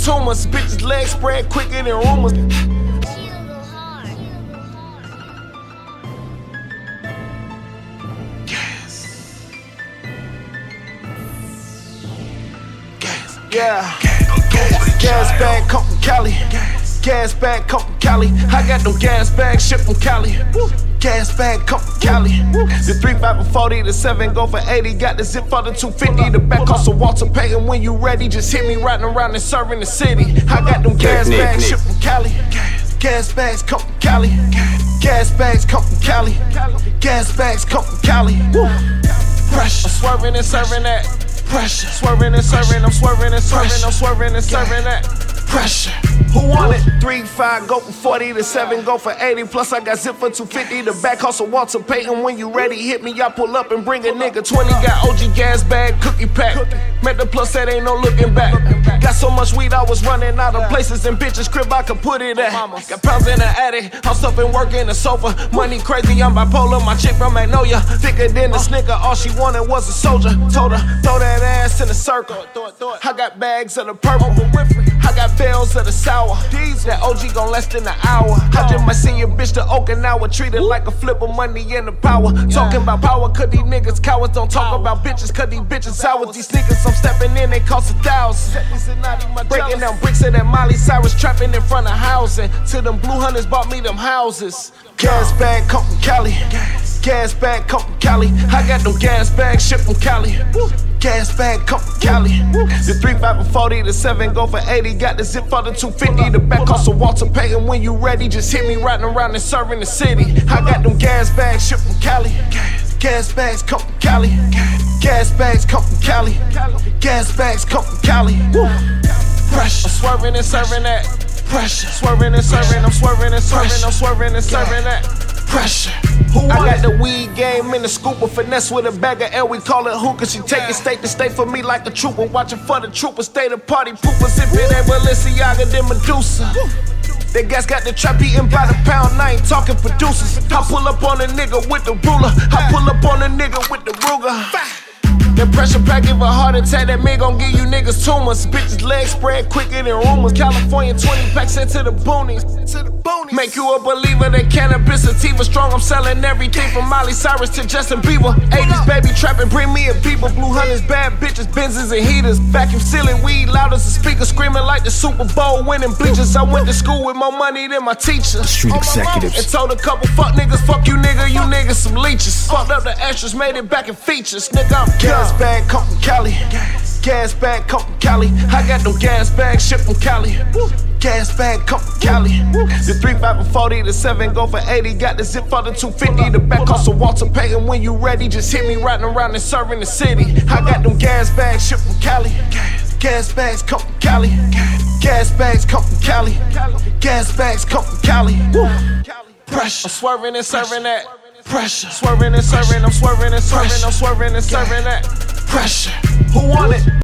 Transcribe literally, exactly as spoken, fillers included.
niggas tumors. Bitches legs spread quicker than rumors. Yeah, gas bag come from Cali. Gas bag come from Cali. I got them gas bags shipped from Cali. Gas bag come from Cali. The three five and forty, the seven go for eighty. Got the zip for the two fifty. The back cost of Walter Payton. When you ready, just hit me riding around and serving the city. I got them gas bags shipped from Cali. Gas bags come from Cali. Gas bags come from Cali. Gas bags come from Cali. Pressure. I'm swerving and serving that. Pressure. Swerving and serving, I'm swerving and serving, I'm swerving and serving that. Pressure. Who want it? three five go for forty, the seven go for eighty. Plus I got zip for two fifty. The back cost of Walter Payton. When you ready, hit me, I pull up and bring a nigga twenty. Got O G gas bag, cookie pack. Met the plus, that ain't no looking back. Got so much weed, I was running out of places and bitches crib I could put it at. Got pounds in the attic, house up and work in the sofa. Money crazy, I'm bipolar. My chick from Magnolia, thicker than a snicker. All she wanted was a soldier. Told her, throw that ass in a circle. I got bags of the purple. I got bells of the sour. That O G gon' less than an hour. I just might send your bitch to Okinawa. Treat it like a flip of money and the power. Talking about power, cause these niggas cowards. Don't talk about bitches, cause these bitches sour. These niggas I'm stepping in, they cost a thousand. Breaking down bricks of that Miley Cyrus, trapping in front of housing. Till them blue hunters bought me them houses. Gas bag come from Cali. Gas bag come from Cali. I got them gas bags shipped from Cali. Gas bag come from Cali. The three five and forty, the seven go for eighty. Got the zip for the two fifty. The back cost of Walter Payton. When you ready, just hit me riding around and serving the city. I got them gas bags shipped from Cali. Gas bags come from Cali. Gas bags come from Cali. Gas bags come from Cali. Pressure. I'm swerving and serving that. Pressure. Swerving and serving, I'm swerving and serving, I'm swerving and serving that. Pressure. I got the weed game in the scoop, a finesse with a bag of L, we call it hookah. She take it state to state for me like a trooper. Watching for the trooper, stay the party poopers. If it ain't Balenciaga, then Medusa. That gas got the trap eating by the pound, I ain't talking producers. I pull up on a nigga with the ruler. I pull up on a nigga with the Ruger. That pressure pack give a heart attack, that man gon' give you niggas tumors. Bitches legs spread quicker than rumors. California twenty packs into the boonies. Make you a believer that cannabis sativa strong. I'm selling everything from Miley Cyrus to Justin Bieber. eighties baby trapping, bring me a beeper. Blue hunters, bad bitches, Benzes and heaters. Vacuum sealing weed loud as a speaker, screaming like the Super Bowl winning bleachers. I went to school with more money than my teacher. Street executives. And told a couple fuck niggas, fuck you nigga, you niggas some leeches. Fucked up the extras, made it back in features. Nigga, I'm gas bag come from Cali. Gas bag come from Cali. I got them gas bags shipped from Cali. Gas bag come from Cali. The three five and forty, the seven go for eighty. Got the zip for the two fifty. The back cost of Walter Payton. When you ready, just hit me riding around and serving the city. I got them gas bags shipped from Cali. Gas bags come from Cali. Gas bags come from Cali. Gas bags come from Cali. Pressure. I'm swerving and serving that. Pressure. Swerving and serving, I'm swerving and serving, I'm swerving and serving that. Pressure. Who want it?